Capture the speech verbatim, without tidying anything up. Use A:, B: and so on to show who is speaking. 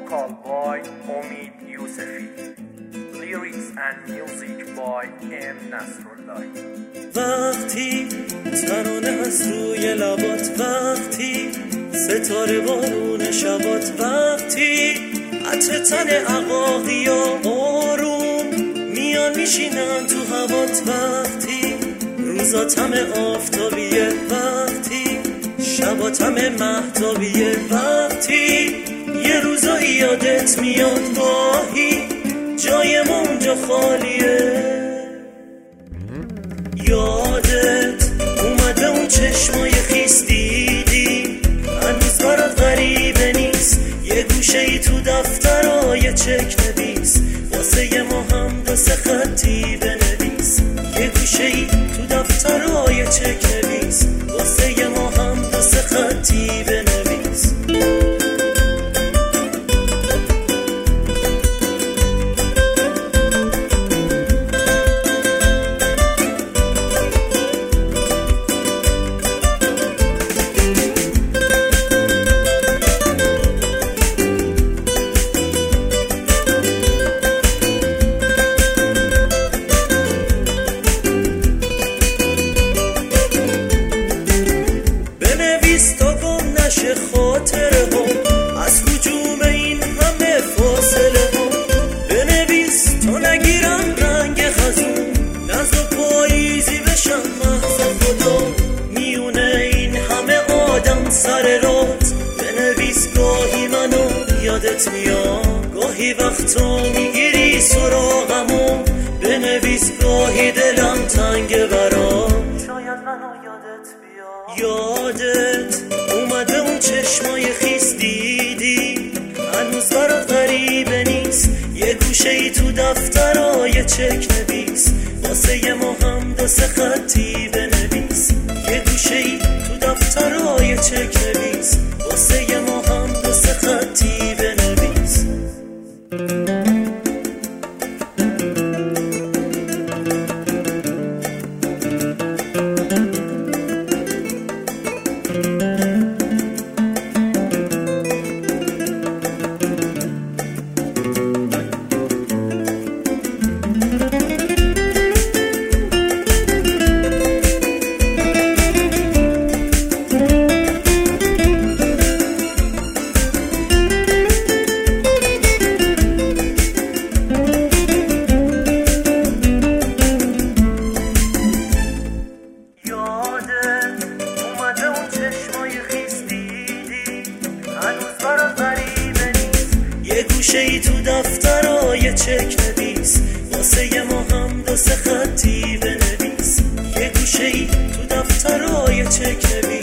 A: vocal by Omid Yousefi, lyrics and music by M. Nasrullah.
B: وقتی ترانه هست روی لبات، وقتی ستاره بارون شبات، وقتی عطر تن عقاقی ها آروم میان میشینن تو هوات، وقتی روزات همه آفتابیه، وقتی شبات همه مهتابیه، وقتی یه روزایی یادت میاد گاهی جای ما اونجا خالیه. یادت اومده اون چشمای خیس دیدی هنوز برات غریبه نیست، یه گوشه ای تو دفترای چک نویس واسه ما هم دو سه خطی بنویس، یه گوشه ای تو دفترای چک نویس واسه ما هم دو سه خطی بنویس. خاطره ها از هجوم این همه فاصله ها، بنویس تا نگیرم رنگ خزون، نزد پاییزی بشم محض خدا میونه این همه آدم سر رات، بنویس گاهی منو یادت میاد، گاهی وقتا میگیری سراغمو، بنویس گاهی دلم تنگ برات، شاید منو یادت بیاد. یادت اومده اون چشمای خیس دیدی هنوز برات غریبه نیست، یه گوشه ای تو دفترای چک نویس واسه ما هم دو سه خطی بنویس، یه گوشه ای تو دفترای چک نویس واسه ما هم دو سه خطی بنویس. یه گوشه ای تو دفترای چک نویس واسه ما هم دو سه خطی بنویس، یه گوشه ای تو دفترای چک نویس